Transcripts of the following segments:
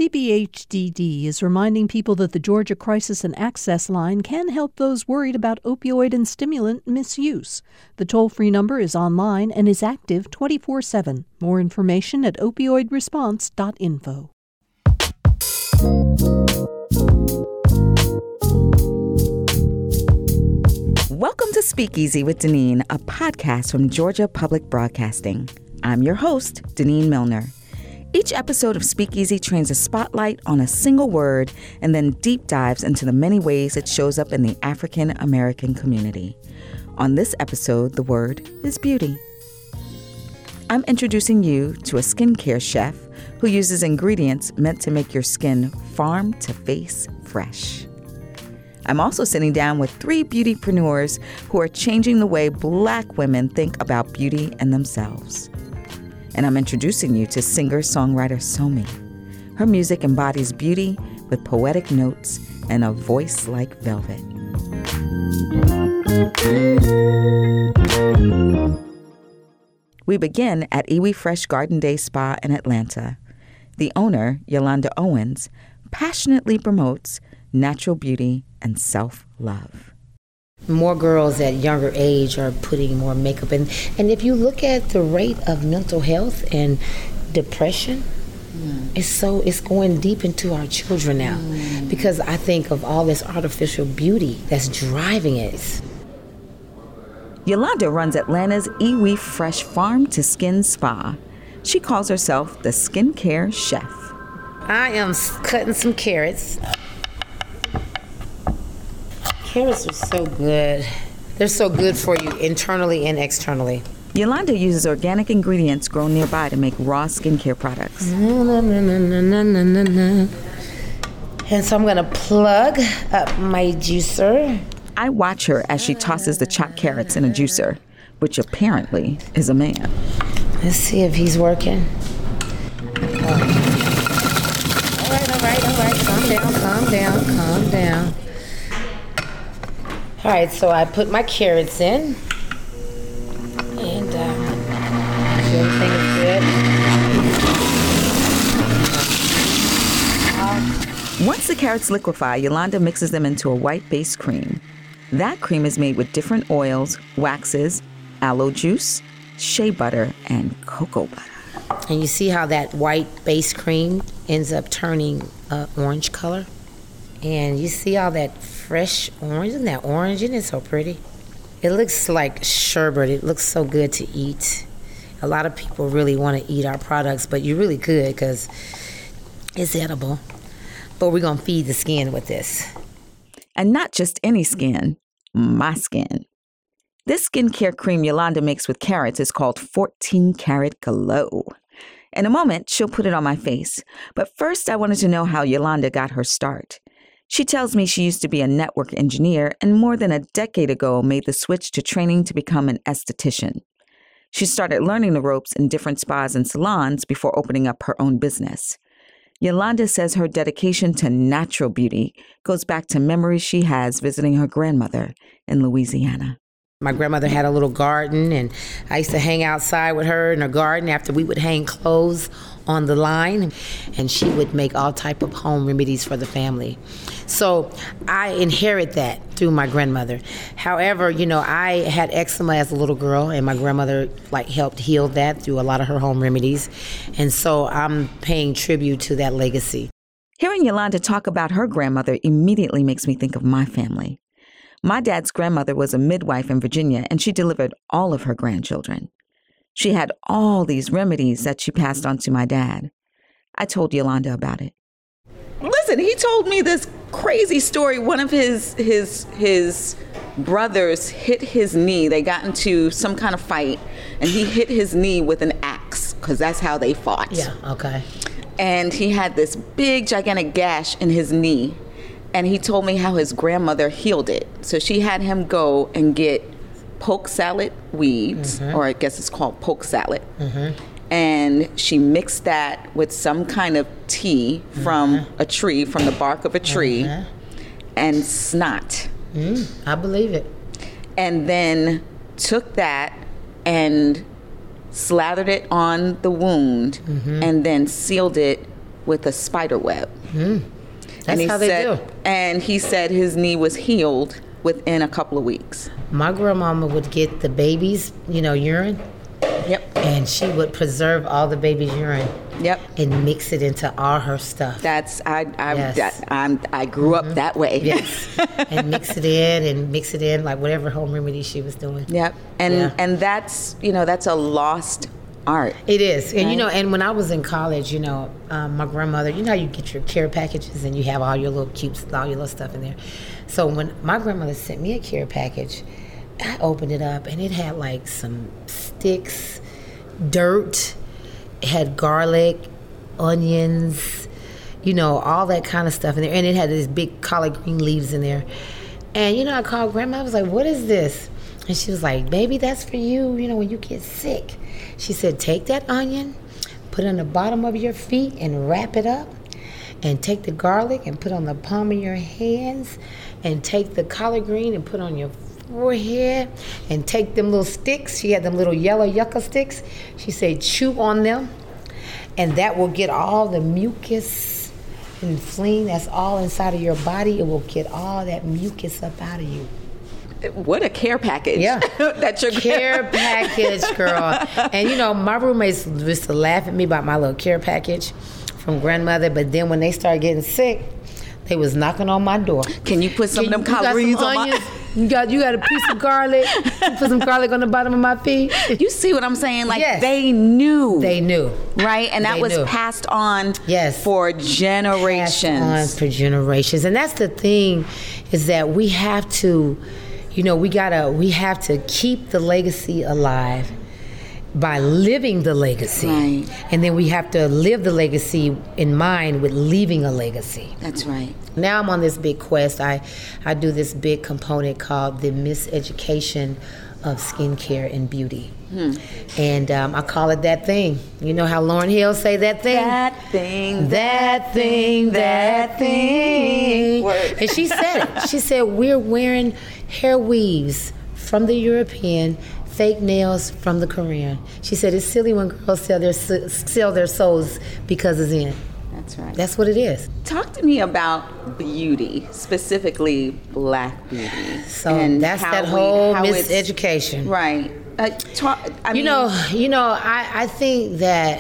CBHDD is reminding people that the Georgia Crisis and Access Line can help those worried about opioid and stimulant misuse. The toll-free number is online and is active 24/7. More information at opioidresponse.info. Welcome to Speakeasy with Deneen, a podcast from Georgia Public Broadcasting. I'm your host, Deneen Milner. Each episode of Speakeasy trains a spotlight on a single word and then deep dives into the many ways it shows up in the African American community. On this episode, the word is beauty. I'm introducing you to a skincare chef who uses ingredients meant to make your skin farm to face fresh. I'm also sitting down with 3 beautypreneurs who are changing the way Black women think about beauty and themselves. And I'm introducing you to singer-songwriter Somi. Her music embodies beauty with poetic notes and a voice like velvet. We begin at Iwi Fresh Garden Day Spa in Atlanta. The owner, Yolanda Owens, passionately promotes natural beauty and self-love. More girls at younger age are putting more makeup in. And if you look at the rate of mental health and depression, it's going deep into our children now. Because I think of all this artificial beauty that's driving it. Yolanda runs Atlanta's Iwi Fresh Farm to Skin Spa. She calls herself the skincare chef. I am cutting some carrots. Carrots are so good. They're so good for you internally and externally. Yolanda uses organic ingredients grown nearby to make raw skincare products. And so I'm going to plug up my juicer. I watch her as she tosses the chopped carrots in a juicer, which apparently is a man. Let's see if he's working. All right. Calm down. All right, so I put my carrots in, and everything is good. Once the carrots liquefy, Yolanda mixes them into a white-based cream. That cream is made with different oils, waxes, aloe juice, shea butter, and cocoa butter. And you see how that white base cream ends up turning orange color? And you see all that fresh orange? Isn't that orange? Isn't it so pretty? It looks like sherbet. It looks so good to eat. A lot of people really want to eat our products, but you really could because it's edible. But we're going to feed the skin with this. And not just any skin, my skin. This skincare cream Yolanda makes with carrots is called 14 Karat Glow. In a moment, she'll put it on my face. But first, I wanted to know how Yolanda got her start. She tells me she used to be a network engineer and more than a decade ago made the switch to training to become an esthetician. She started learning the ropes in different spas and salons before opening up her own business. Yolanda says her dedication to natural beauty goes back to memories she has visiting her grandmother in Louisiana. My grandmother had a little garden, and I used to hang outside with her in her garden after we would hang clothes on the line, and she would make all type of home remedies for the family. So I inherit that through my grandmother. However, I had eczema as a little girl, and my grandmother helped heal that through a lot of her home remedies. And so I'm paying tribute to that legacy. Hearing Yolanda talk about her grandmother immediately makes me think of my family. My dad's grandmother was a midwife in Virginia, and she delivered all of her grandchildren. She had all these remedies that she passed on to my dad. I told Yolanda about it. Listen, he told me this crazy story. One of his brothers hit his knee. They got into some kind of fight, and he hit his knee with an axe, because that's how they fought. Yeah, okay. And he had this big, gigantic gash in his knee. And he told me how his grandmother healed it. So she had him go and get poke salad weeds, or I guess it's called poke salad. And she mixed that with some kind of tea from a tree, from the bark of a tree, and snot. I believe it. And then took that and slathered it on the wound and then sealed it with a spider web. That's how they do. And he said his knee was healed within a couple of weeks. My grandmama would get the baby's, urine. Yep. And she would preserve all the baby's urine. Yep. And mix it into all her stuff. I grew up that way. Yes. And mix it in like whatever home remedy she was doing. Yep. And that's a lost art. It is. And right? and when I was in college, my grandmother, how you get your care packages and you have all your little cubes, all your little stuff in there. So when my grandmother sent me a care package, I opened it up and it had like some sticks, dirt, it had garlic, onions, all that kind of stuff in there. And it had these big collard green leaves in there. And, I called Grandma, I was like, what is this? And she was like, baby, that's for you, when you get sick. She said, take that onion, put it on the bottom of your feet and wrap it up. And take the garlic and put on the palm of your hands. And take the collard green and put on your forehead. And take them little sticks. She had them little yellow yucca sticks. She said, chew on them. And that will get all the mucus and phlegm that's all inside of your body. It will get all that mucus up out of you. What a care package. Yeah. That's your care package, girl. And my roommates used to laugh at me about my little care package from grandmother, but then when they started getting sick, they was knocking on my door. Can you put some of them calories on my... You got a piece of garlic. Put some garlic on the bottom of my feet. You see what I'm saying? Like, yes. They knew. Right? And that was passed on for generations. Passed on for generations. And that's the thing, is that we have to, we have to keep the legacy alive by living the legacy. Right. And then we have to live the legacy in mind with leaving a legacy. That's right. Now I'm on this big quest. I do this big component called the Miseducation of Skincare and Beauty. And I call it That Thing. You know how Lauryn Hill say that thing? That thing. That thing, that thing. Word. And she said it. She said, we're wearing hair weaves from the European, fake nails from the Korean. She said, it's silly when girls sell their souls because it's in. That's right. That's what it is. Talk to me about beauty, specifically Black beauty. So that's that whole miseducation. Right. I think that,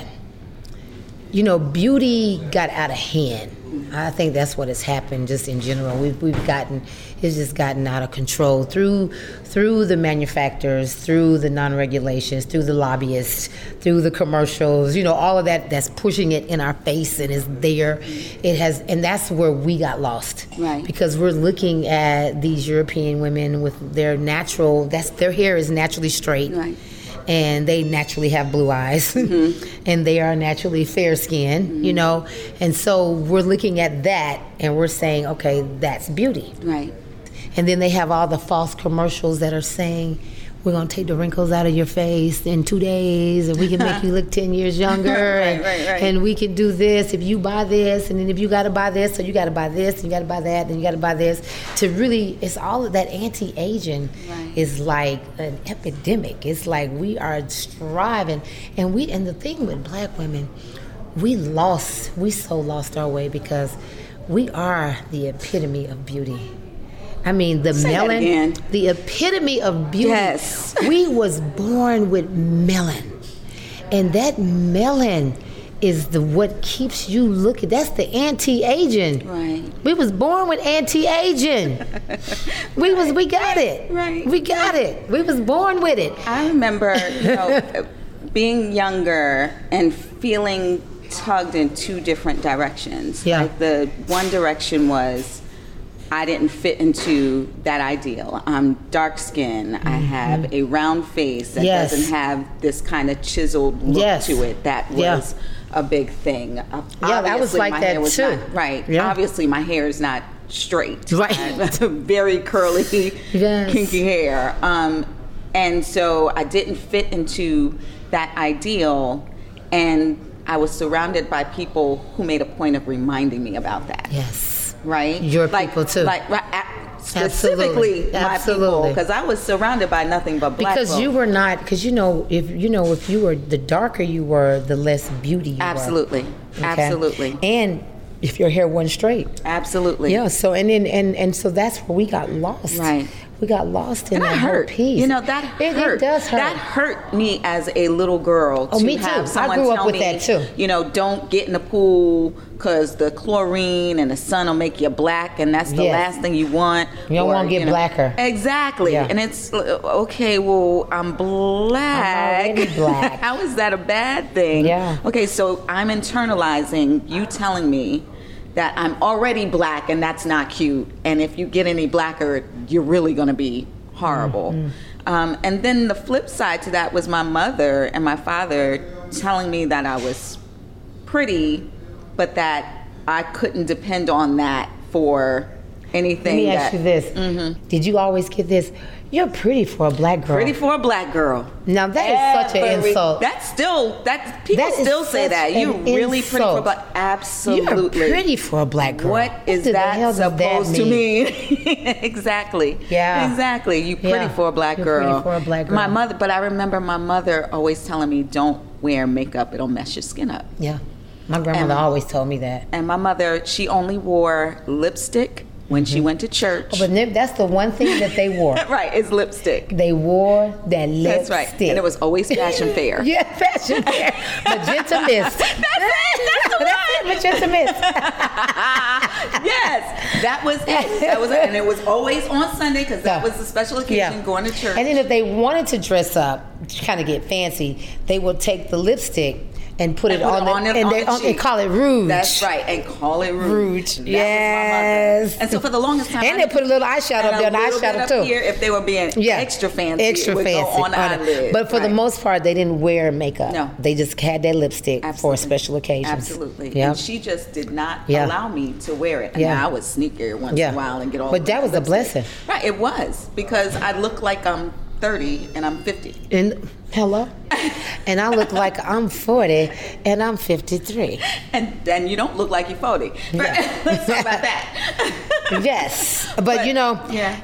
beauty got out of hand. I think that's what has happened just in general. It's just gotten out of control through the manufacturers, through the non-regulations, through the lobbyists, through the commercials, all of that's pushing it in our face and is there. And that's where we got lost. Right. Because we're looking at these European women with their hair is naturally straight. Right. And they naturally have blue eyes, and they are naturally fair-skinned, And so we're looking at that, and we're saying, okay, that's beauty. Right. And then they have all the false commercials that are saying, we're going to take the wrinkles out of your face in 2 days, and we can make you look 10 years younger, right. And we can do this if you buy this, and then if you got to buy this, so you got to buy this, and you got to buy that, and you got to buy this. To really, it's all of that anti-aging is like an epidemic. It's like we are striving, and the thing with Black women, we so lost our way because we are the epitome of beauty. I mean, the melanin, the epitome of beauty. Yes. We was born with melanin. And that melanin is what keeps you looking. That's the anti-aging. Right. We was born with anti-aging. we got it. Right. We got it. We was born with it. I remember, being younger and feeling tugged in two different directions. Yeah. Like the one direction was, I didn't fit into that ideal. I'm dark skinned. I have a round face that doesn't have this kind of chiseled look to it. That was a big thing. I was like that too. Obviously, my hair is not straight. Right. Very curly, kinky hair. And so I didn't fit into that ideal. And I was surrounded by people who made a point of reminding me about that. Yes. Right? Your people too. Specifically my people, because I was surrounded by nothing but Black folk. You were not, because if you were, the darker you were, the less beauty you Absolutely. were. Okay? Absolutely. And if your hair wasn't straight. Absolutely. Yeah, so and so that's where we got lost. Right. We got lost in that that whole hurt. piece. You know, that hurt. It does hurt. That hurt me as a little girl. Oh, to me too. have someone I grew up tell with me, that too. You know, don't get in the pool because the chlorine and the sun will make you black, and that's the last thing you want. You don't want to get blacker. Exactly. Yeah. And it's, okay, well, I'm black. I'm already black. How is that a bad thing? Yeah. Okay, so I'm internalizing you telling me that I'm already black and that's not cute. And if you get any blacker, you're really going to be horrible. Mm-hmm. And then the flip side to that was my mother and my father telling me that I was pretty, but that I couldn't depend on that for anything. Let me ask you this. Mm-hmm. Did you always get this? You're pretty for a black girl. Pretty for a black girl. Now that is such an insult. People still say that. You're really pretty for a black. Absolutely. You're pretty for a black girl. What is that supposed to mean? Exactly. Yeah. Exactly. You're pretty for a black girl. You're pretty for a black girl. My mother, but I remember my mother always telling me, "Don't wear makeup; it'll mess your skin up." Yeah. My grandmother always told me that. And my mother, she only wore lipstick when she went to church. Oh, but that's the one thing that they wore. Right, it's lipstick. They wore that lipstick. That's right. And it was always fashion fair. Yeah, fashion fair. Magenta Mist. That's the one. Magenta Mist. Yes, that was it. And it was always on Sunday because that was the special occasion, going to church. And then if they wanted to dress up, kind of get fancy, they would take the lipstick and put it on the cheek. And call it rouge. That's right, and call it rouge. Yes. And so for the longest time, and they put a little eyeshadow up there, and eyeshadow too. Here, if they were being extra fancy, it would go on the eyelid. But for the most part, they didn't wear makeup. No, they just had their lipstick for special occasions. Absolutely. Yep. And she just did not allow me to wear it. And I would sneak here once in a while and get all. But that was a blessing. Right, it was, because I look like I'm 30 and I'm 50. And hello? And I look like I'm 40 and I'm 53. And you don't look like you're 40. Yeah. Let's talk about that. Yes. But you know,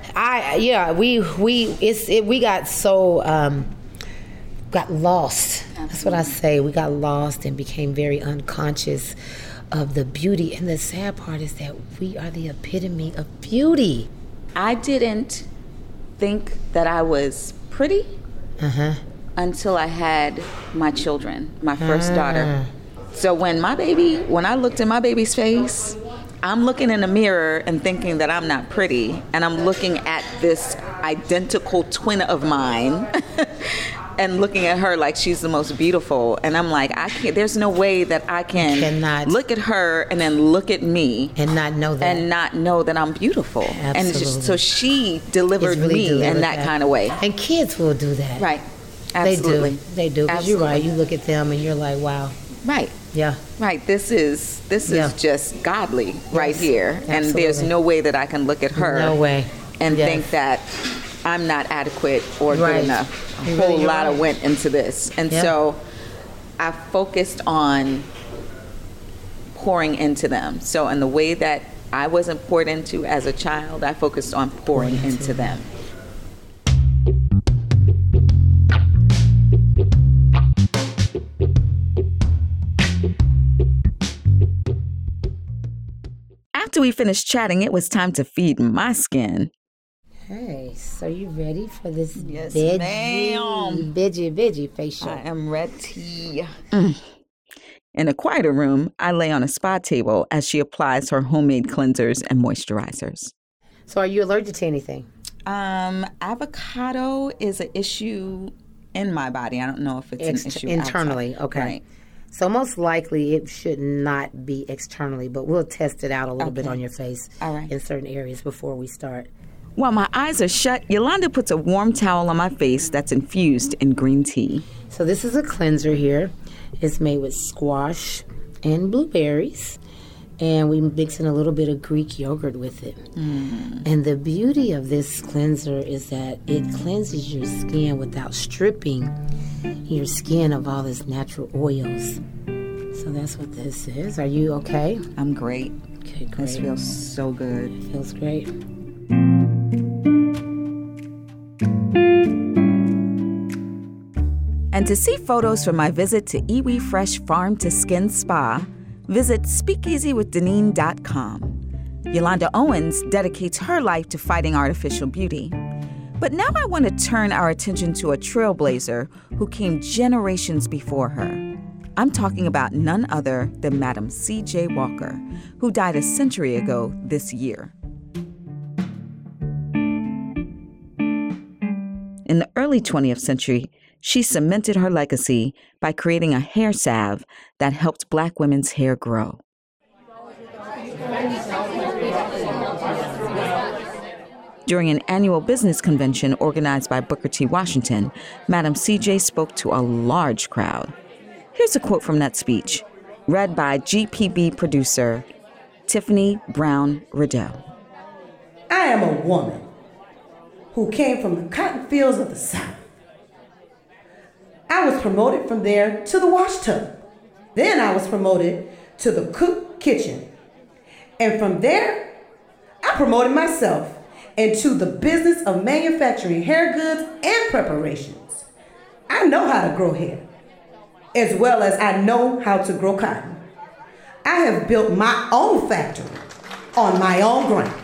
we got so got lost. Absolutely. That's what I say. We got lost and became very unconscious of the beauty. And the sad part is that we are the epitome of beauty. I didn't think that I was pretty until I had my children, my first daughter. So when I looked in my baby's face, I'm looking in the mirror and thinking that I'm not pretty, and I'm looking at this identical twin of mine and looking at her like she's the most beautiful, and I'm like, I can't. There's no way that I cannot look at her and then look at me and not know that I'm beautiful. Absolutely. And so she delivered me in that kind of way. And kids will do that. Right. Absolutely. They do. Because you're right. You look at them and you're like, wow. Right. Yeah. Right. This is just godly right here. Absolutely. And there's no way that I can look at her. No way. And think that I'm not adequate or good enough. A whole lot of went into this. And so I focused on pouring into them. So in the way that I wasn't poured into as a child, I focused on pouring into them. After we finished chatting, it was time to feed my skin. Hey, so you ready for this veggie facial? I am ready. In a quieter room, I lay on a spa table as she applies her homemade cleansers and moisturizers. So are you allergic to anything? Avocado is an issue in my body. I don't know if it's an issue internally. Outside. Okay. Right. So most likely it should not be externally, but we'll test it out a little bit on your face in certain areas before we start. While my eyes are shut, Yolanda puts a warm towel on my face that's infused in green tea. So this is a cleanser here. It's made with squash and blueberries. And we mix in a little bit of Greek yogurt with it. And the beauty of this cleanser is that it cleanses your skin without stripping your skin of all its natural oils. So that's what this is. Are you okay? I'm great. Okay, great. This feels so good. It feels great. And to see photos from my visit to Iwi Fresh Farm to Skin Spa, visit speakeasywithdeneen.com. Yolanda Owens dedicates her life to fighting artificial beauty. But now I want to turn our attention to a trailblazer who came generations before her. I'm talking about none other than Madam C.J. Walker, who died a century ago this year. In the early 20th century, she cemented her legacy by creating a hair salve that helped Black women's hair grow. During an annual business convention organized by Booker T. Washington, Madam C.J. spoke to a large crowd. Here's a quote from that speech, read by GPB producer Tiffany Brown Rideau. I am a woman who came from the cotton fields of the South. I was promoted from there to the wash tub. Then I was promoted to the cook kitchen. And from there, I promoted myself into the business of manufacturing hair goods and preparations. I know how to grow hair, as well as I know how to grow cotton. I have built my own factory on my own ground.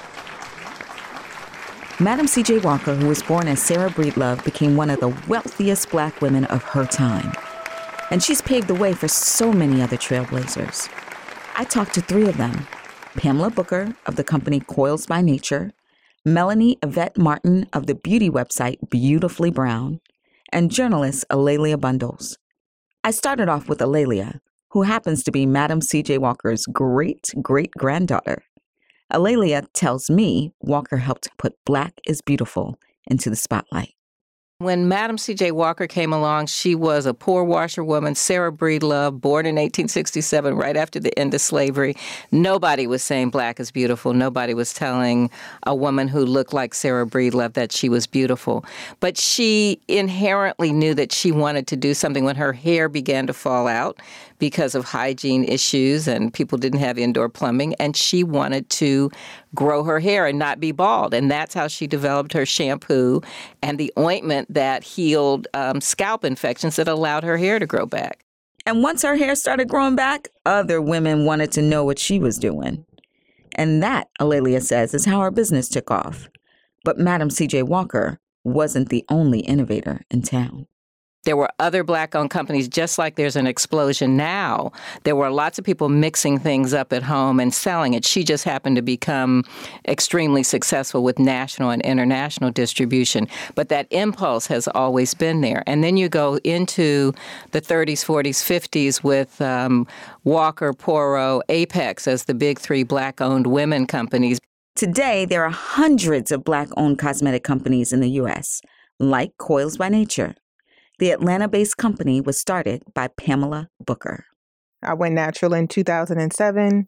Madam C.J. Walker, who was born as Sarah Breedlove, became one of the wealthiest Black women of her time. And she's paved the way for so many other trailblazers. I talked to three of them: Pamela Booker of the company Coils by Nature, Melanie Yvette Martin of the beauty website Beautifully Brown, and journalist A'Lelia Bundles. I started off with A'Lelia, who happens to be Madam C.J. Walker's great-great-granddaughter. A'Lelia tells me Walker helped put Black is Beautiful into the spotlight. When Madam C.J. Walker came along, she was a poor washerwoman, Sarah Breedlove, born in 1867, right after the end of slavery. Nobody was saying Black is beautiful. Nobody was telling a woman who looked like Sarah Breedlove that she was beautiful. But she inherently knew that she wanted to do something when her hair began to fall out because of hygiene issues and people didn't have indoor plumbing, and she wanted to grow her hair and not be bald. And that's how she developed her shampoo and the ointment that healed scalp infections that allowed her hair to grow back. And once her hair started growing back, other women wanted to know what she was doing. And that, A'Lelia says, is how her business took off. But Madam C.J. Walker wasn't the only innovator in town. There were other Black-owned companies, just like there's an explosion now. There were lots of people mixing things up at home and selling it. She just happened to become extremely successful with national and international distribution. But that impulse has always been there. And then you go into the 30s, 40s, 50s with Walker, Poro, Apex as the big three Black-owned women companies. Today, there are hundreds of Black-owned cosmetic companies in the U.S., like Coils by Nature. The Atlanta-based company was started by Pamela Booker. I went natural in 2007,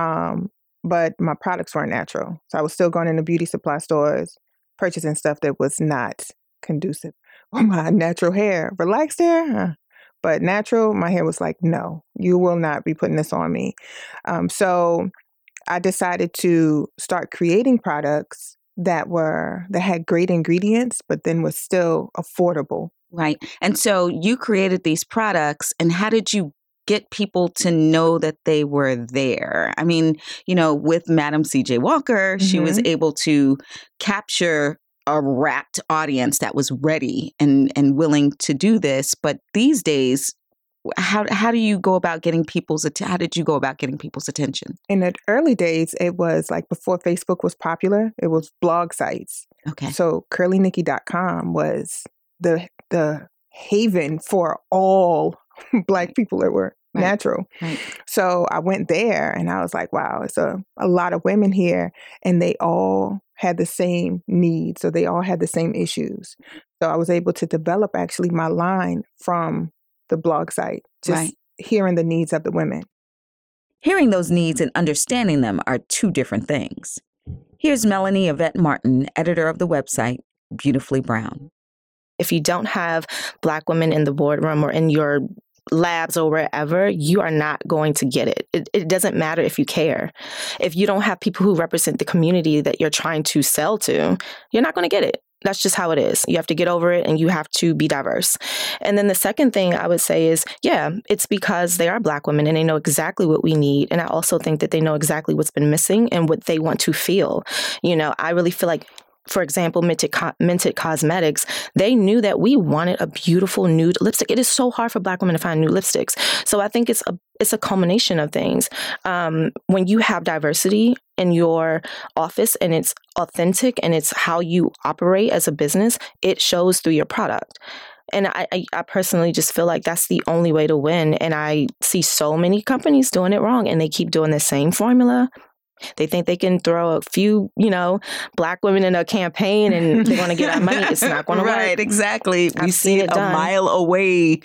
but my products weren't natural. So I was still going into beauty supply stores, purchasing stuff that was not conducive for my natural hair. Relaxed hair, but natural, my hair was like, no, you will not be putting this on me. So I decided to start creating products that had great ingredients, but then was still affordable. Right. And so you created these products, and how did you get people to know that they were there? I mean, with Madam C.J. Walker, she was able to capture a rapt audience that was ready and willing to do this. But these days, how do you go about getting how did you go about getting people's attention? In the early days, it was like before Facebook was popular, it was blog sites. Okay. So curlynikki.com was the haven for all Black people that were natural. Right. So I went there and I was like, wow, it's a lot of women here, and they all had the same needs. So they all had the same issues. So I was able to develop actually my line from the blog site, just hearing the needs of the women. Hearing those needs and understanding them are two different things. Here's Melanie Yvette Martin, editor of the website Beautifully Brown. If you don't have Black women in the boardroom or in your labs or wherever, you are not going to get it. It doesn't matter if you care. If you don't have people who represent the community that you're trying to sell to, you're not going to get it. That's just how it is. You have to get over it and you have to be diverse. And then the second thing I would say is, yeah, it's because they are Black women and they know exactly what we need. And I also think that they know exactly what's been missing and what they want to feel. I really feel like, for example, Mented Cosmetics, they knew that we wanted a beautiful nude lipstick. It is so hard for Black women to find nude lipsticks. So I think it's a culmination of things. When you have diversity in your office and it's authentic and it's how you operate as a business, it shows through your product. And I personally just feel like that's the only way to win. And I see so many companies doing it wrong and they keep doing the same formula. They think they can throw a few, Black women in a campaign and they're going to get our money. It's not going to work. Right, exactly. We see it a mile away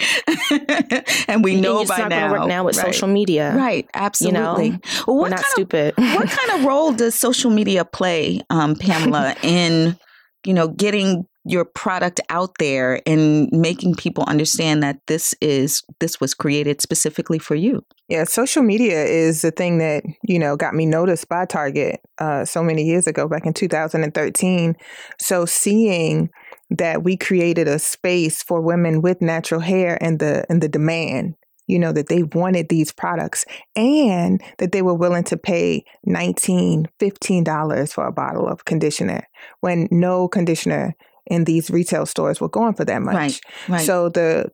and we know by now. It's not going to work now with social media. Right, absolutely. Well, we're not stupid. What kind of role does social media play, Pamela, in, getting your product out there and making people understand that this was created specifically for you? Yeah, social media is the thing that, got me noticed by Target so many years ago, back in 2013. So seeing that we created a space for women with natural hair and the demand, that they wanted these products and that they were willing to pay $19, $15 for a bottle of conditioner when no conditioner in these retail stores were going for that much. Right. So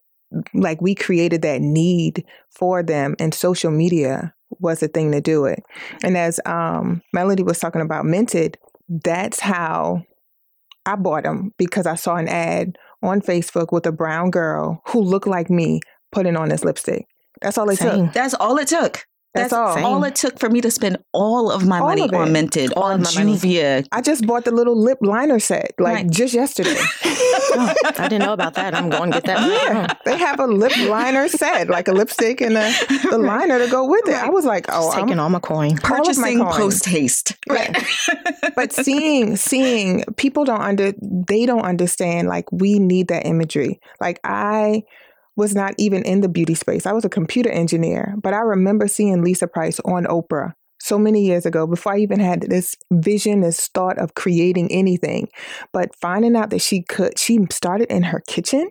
we created that need for them, and social media was the thing to do it. And as Melody was talking about Mented, that's how I bought them, because I saw an ad on Facebook with a brown girl who looked like me putting on this lipstick. That's all it took. That's all it took. That's all it took for me to spend all of my money on Mented, on Juvia. I just bought the little lip liner set, just yesterday. Oh, I didn't know about that. I'm going to get that. Yeah, they have a lip liner set, like a lipstick and the liner to go with it. I was like, I'm taking all my coin. Purchasing post haste. Right. But seeing people they don't understand, we need that imagery. I was not even in the beauty space. I was a computer engineer, but I remember seeing Lisa Price on Oprah so many years ago before I even had this vision, this thought of creating anything. But finding out that she started in her kitchen.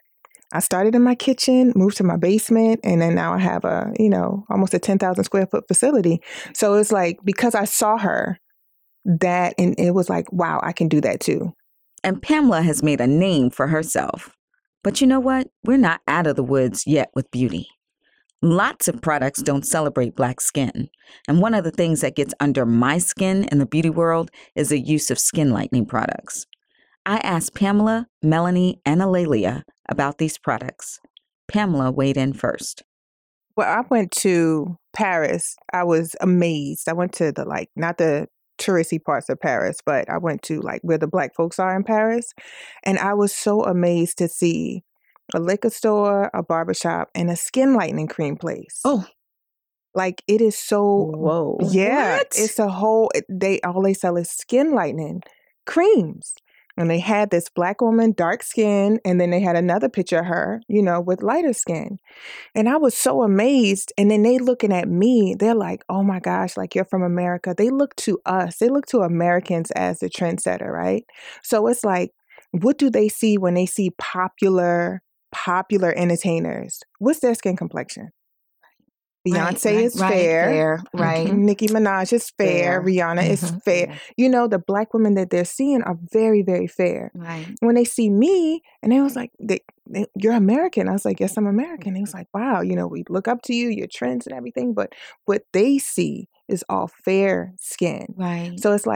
I started in my kitchen, moved to my basement, and then now I have almost a 10,000 square foot facility. So it's because I saw her that, and it was wow, I can do that too. And Pamela has made a name for herself. But you know what? We're not out of the woods yet with beauty. Lots of products don't celebrate Black skin. And one of the things that gets under my skin in the beauty world is the use of skin lightening products. I asked Pamela, Melanie, and Alalia about these products. Pamela weighed in first. Well, I went to Paris. I was amazed. I went to not the touristy parts of Paris, but I went to where the Black folks are in Paris. And I was so amazed to see a liquor store, a barbershop, and a skin lightening cream place. Oh. It is so, whoa. Yeah. What? It's a whole, all they sell is skin lightening creams. And they had this Black woman, dark skin, and then they had another picture of her, with lighter skin. And I was so amazed. And then they looking at me, they're like, oh my gosh, you're from America. They look to us. They look to Americans as the trendsetter, right? So it's what do they see when they see popular entertainers? What's their skin complexion? Beyonce is fair. Right. Nicki Minaj is fair. Rihanna is fair. The Black women that they're seeing are very, very fair. Right. When they see me, and they was like, you're American. I was like, yes, I'm American. They was like, wow, we look up to you, your trends and everything. But what they see is all fair skin. Right. So it's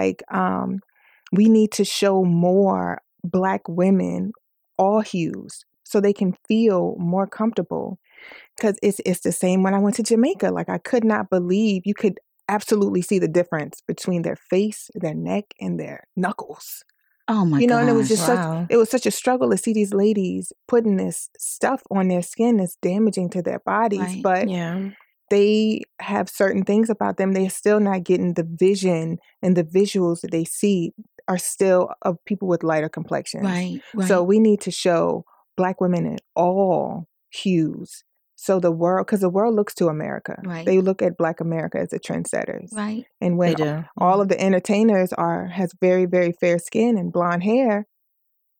we need to show more Black women, all hues, so they can feel more comfortable. Because it's the same when I went to Jamaica. I could not believe you could absolutely see the difference between their face, their neck, and their knuckles. Oh my gosh. And it was just wow. it was such a struggle to see these ladies putting this stuff on their skin that's damaging to their bodies. Right. But Yeah. they have certain things about them. They're still not getting the vision, and the visuals that they see are still of people with lighter complexions. Right. So we need to show Black women in all hues. So the world looks to America. Right. They look at Black America as the trendsetters. Right. And when They do. all of the entertainers has very, very fair skin and blonde hair,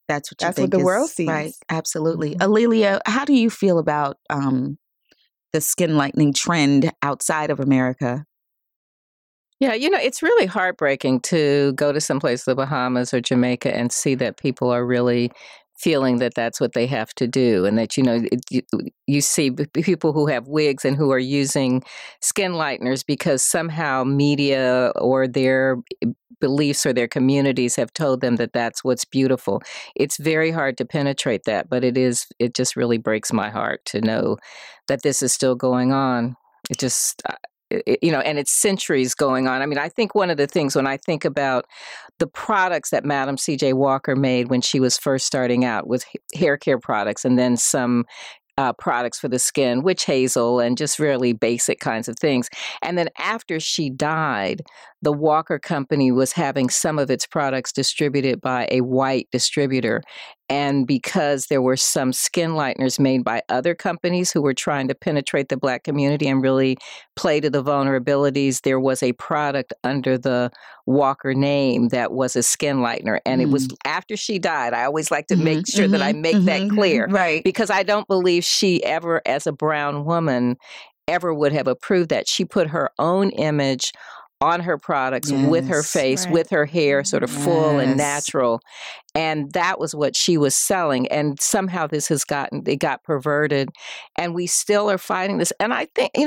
That's what you That's think what the is world sees. right. Absolutely. Alelia, how do you feel about the skin lightening trend outside of America? Yeah, it's really heartbreaking to go to someplace, the Bahamas or Jamaica, and see that people are really feeling that that's what they have to do, and that, you see people who have wigs and who are using skin lighteners because somehow media or their beliefs or their communities have told them that that's what's beautiful. It's very hard to penetrate that, but it just really breaks my heart to know that this is still going on. It just... and it's centuries going on. I mean, I think one of the things when I think about the products that Madam C.J. Walker made when she was first starting out with hair care products, and then some products for the skin, witch hazel, and just really basic kinds of things. And then after she died, the Walker Company was having some of its products distributed by a white distributor. And because there were some skin lighteners made by other companies who were trying to penetrate the Black community and really play to the vulnerabilities, there was a product under the Walker name that was a skin lightener. And it was after she died. I always like to make sure that I make that clear. Right. Because I don't believe she ever, as a brown woman, ever would have approved that. She put her own image on her products with her face, with her hair sort of full and natural. And that was what she was selling. And somehow it got perverted. And we still are fighting this. And I think,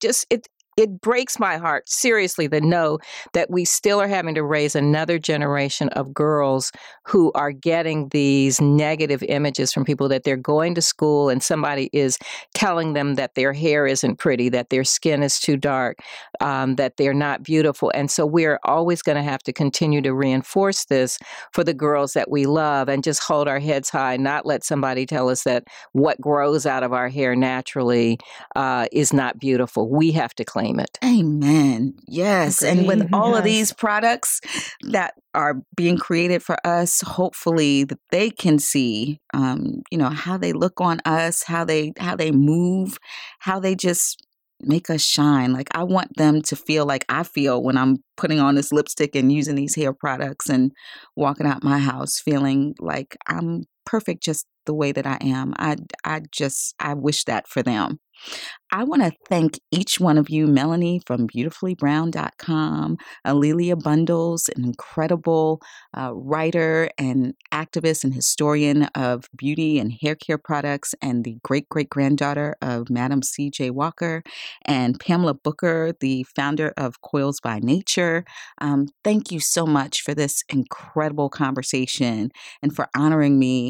it breaks my heart, seriously, to know that we still are having to raise another generation of girls who are getting these negative images from people, that they're going to school and somebody is telling them that their hair isn't pretty, that their skin is too dark, that they're not beautiful. And so we're always going to have to continue to reinforce this for the girls that we love and just hold our heads high, not let somebody tell us that what grows out of our hair naturally is not beautiful. We have to claim it. Amen. Yes. And with all of these products that are being created for us, hopefully that they can see, how they look on us, how they move, how they just make us shine. Like, I want them to feel like I feel when I'm putting on this lipstick and using these hair products and walking out my house feeling like I'm perfect just the way that I am. I wish that for them. I want to thank each one of you, Melanie from BeautifullyBrown.com, Alelia Bundles, an incredible writer and activist and historian of beauty and hair care products, and the great-great-granddaughter of Madam C.J. Walker, and Pamela Booker, the founder of Coils by Nature. Thank you so much for this incredible conversation and for honoring me,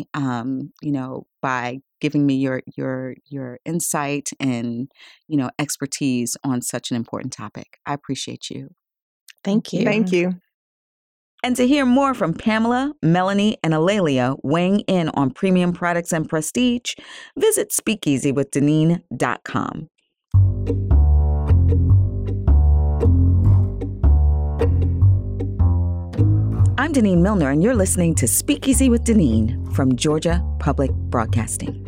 by giving me your insight and, expertise on such an important topic. I appreciate you. Thank you. Thank you. And to hear more from Pamela, Melanie, and Alelia weighing in on premium products and prestige, visit SpeakeasyWithDeneen.com. I'm Deneen Milner, and you're listening to Speakeasy with Deneen from Georgia Public Broadcasting.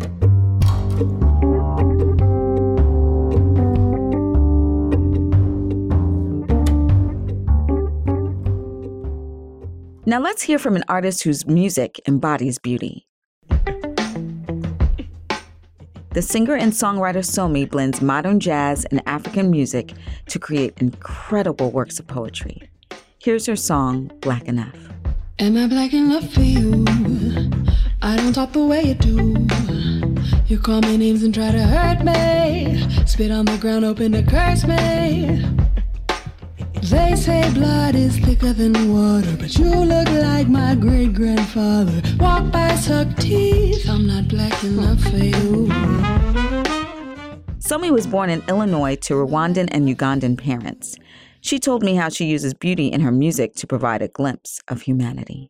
Now let's hear from an artist whose music embodies beauty. The singer and songwriter Somi blends modern jazz and African music to create incredible works of poetry. Here's her song, Black Enough. Am I black enough for you? I don't talk the way you do. You call me names and try to hurt me. Spit on the ground, open to curse me. They say blood is thicker than water, but you look like my great-grandfather. Walk by, suck teeth. I'm not black enough for you. Somi was born in Illinois to Rwandan and Ugandan parents. She told me how she uses beauty in her music to provide a glimpse of humanity.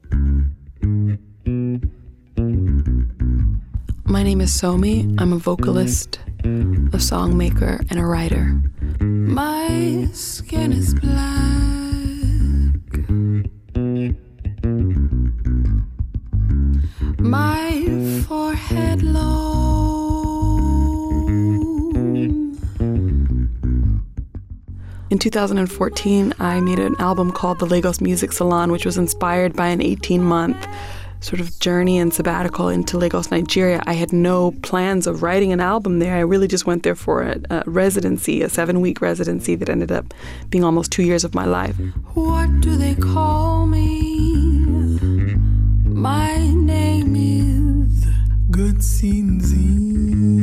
My name is Somi. I'm a vocalist, a songmaker, and a writer. My skin is black. My forehead low. In 2014, I made an album called The Lagos Music Salon, which was inspired by an 18-month sort of journey and sabbatical into Lagos, Nigeria, I had no plans of writing an album there. I really just went there for a residency, a 7-week residency that ended up being almost 2 years of my life. What do they call me? My name is Gutsinzi.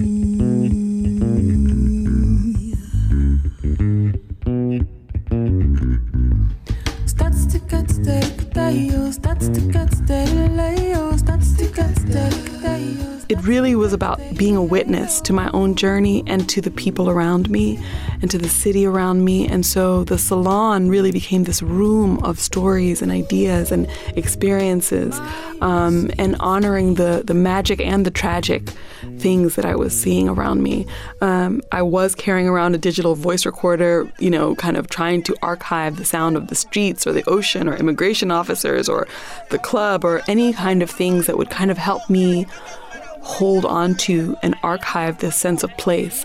It really was about being a witness to my own journey and to the people around me and to the city around me. And so the salon really became this room of stories and ideas and experiences, and honoring the magic and the tragic things that I was seeing around me. I was carrying around a digital voice recorder, kind of trying to archive the sound of the streets or the ocean or immigration officers or the club or any kind of things that would kind of help me hold on to and archive this sense of place.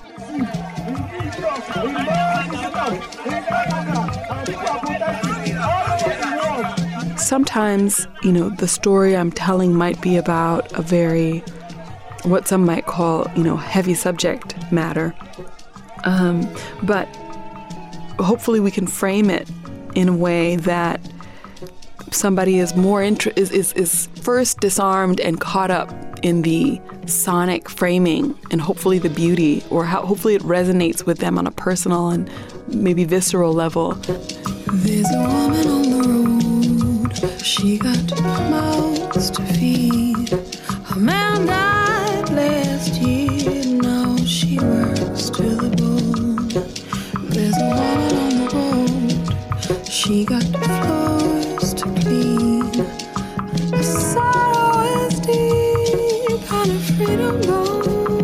Sometimes, the story I'm telling might be about a very, what some might call, heavy subject matter. But hopefully we can frame it in a way that somebody is more is first disarmed and caught up in the sonic framing and hopefully the beauty, or hopefully it resonates with them on a personal and maybe visceral level. There's a woman on the road, she got mouths to feed. Her man died last year, now she works to the bone. There's a woman on the road, she got floors to clean. The sorrow is deep and her freedom gone.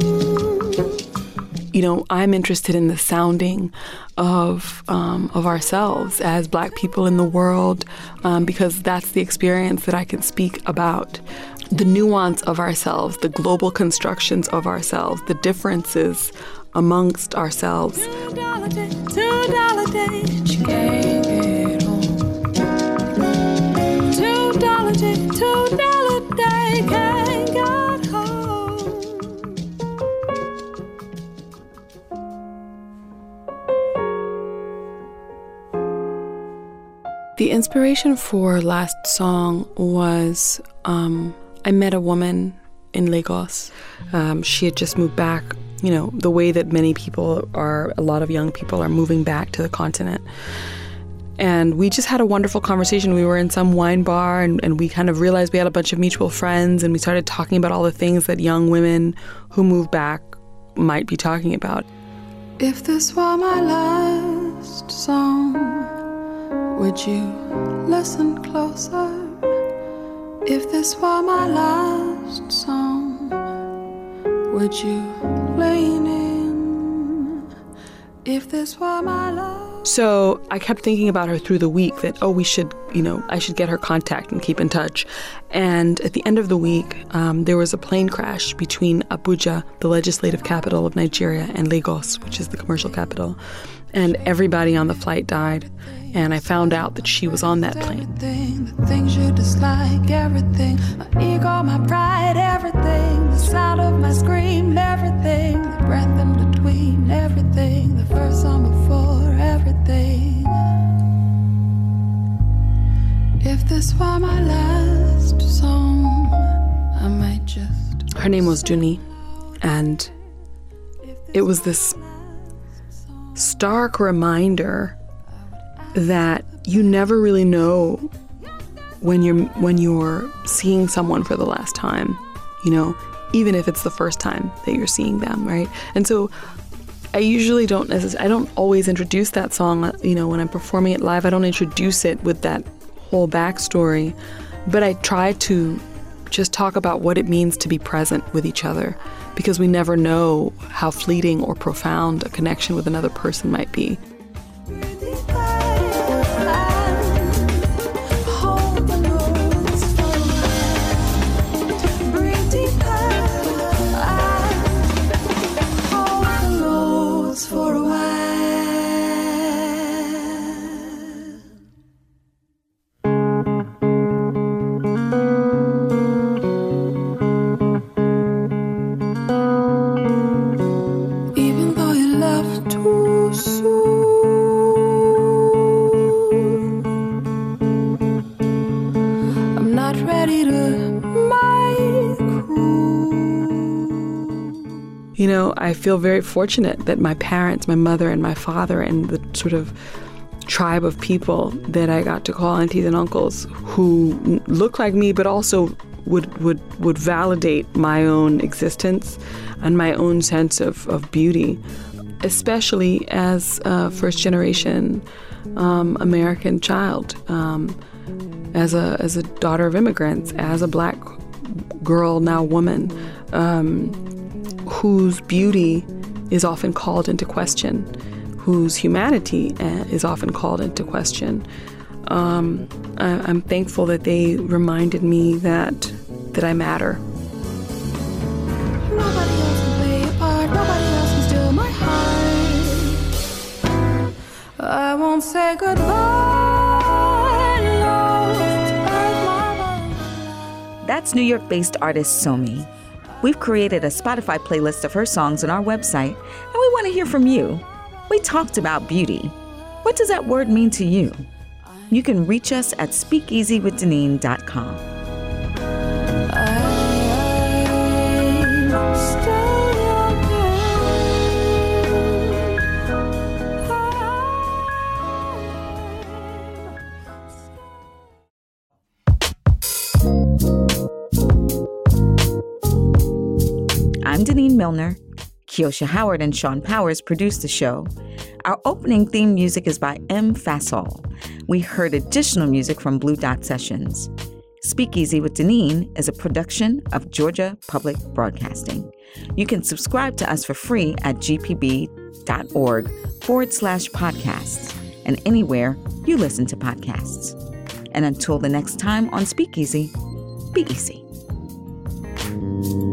I'm interested in the sounding of ourselves as Black people in the world, because that's the experience that I can speak about. The nuance of ourselves, the global constructions of ourselves, the differences amongst ourselves. $2 day, she can't get home. $2 day, can't get home. The inspiration for last song was I met a woman in Lagos. She had just moved back, the way that many people are, a lot of young people are moving back to the continent. And we just had a wonderful conversation. We were in some wine bar and we kind of realized we had a bunch of mutual friends, and we started talking about all the things that young women who move back might be talking about. If this were my last song, would you listen closer? If this were my last song, would you lean in? If this were my last. So I kept thinking about her through the week that, we should, I should get her contact and keep in touch. And at the end of the week, there was a plane crash between Abuja, the legislative capital of Nigeria, and Lagos, which is the commercial capital. And everybody on the flight died. And I found out that she was on that plane. Everything, the things you dislike, everything, my ego, my pride, everything, the sound of my scream, everything, the breath in between, everything, the first song before, everything. If this were my last song, I might just... Her name was Duni, and it was this stark reminder that you never really know when you're seeing someone for the last time, even if it's the first time that you're seeing them, right? And so I usually I don't always introduce that song, when I'm performing it live. I don't introduce it with that whole backstory, but I try to just talk about what it means to be present with each other, because we never know how fleeting or profound a connection with another person might be. I feel very fortunate that my parents, my mother and my father, and the sort of tribe of people that I got to call aunties and uncles who look like me, but also would validate my own existence and my own sense of beauty, especially as a first-generation American child, as a daughter of immigrants, as a Black girl, now woman, whose beauty is often called into question, whose humanity is often called into question. I'm thankful that they reminded me that I matter. Nobody else can play a part, nobody else can steal my heart. I won't say goodbye, no, That's New York-based artist Somi. We've created a Spotify playlist of her songs on our website, and we want to hear from you. We talked about beauty. What does that word mean to you? You can reach us at speakeasywithdeneen.com. I'm Deneen Milner. Kiosha Howard and Sean Powers produced the show. Our opening theme music is by M. Fasol. We heard additional music from Blue Dot Sessions. Speakeasy with Deneen is a production of Georgia Public Broadcasting. You can subscribe to us for free at gpb.org/podcasts and anywhere you listen to podcasts. And until the next time on Speakeasy, be easy.